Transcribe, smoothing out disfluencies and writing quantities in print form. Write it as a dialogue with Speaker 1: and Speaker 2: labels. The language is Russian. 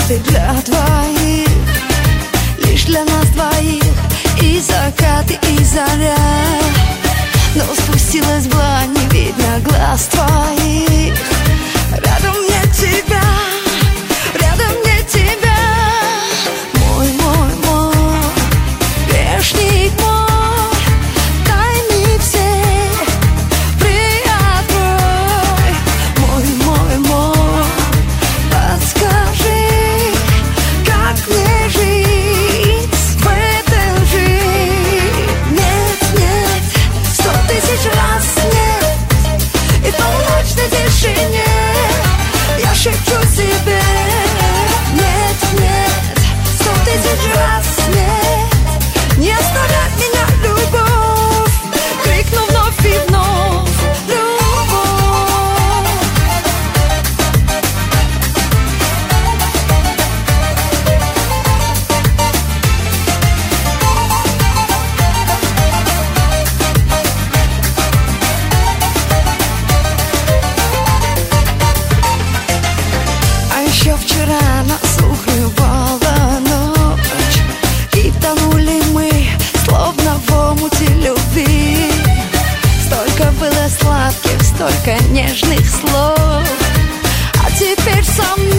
Speaker 1: ты для двоих, лишь для нас двоих. И закат, и заря, но спустилась была, не видно глаз твоих. Рядом нет тебя, рядом нет тебя. Мой, мой, мой, грешник мой, тайны все приоткрой. Мой, мой, мой, подскажи, как мне жить в этом жить. Нет, нет, 100 000 раз нет. И в полуночной тишине я шепчу себе: нет, нет, 100 000 раз нет. Не оставляй меня, любовь, крикну вновь и вновь: любовь. А еще вчера нас укрывала ночь, и тонули мы, словно в омуте любви. Столько было сладких, столько нежных слов, а теперь со мной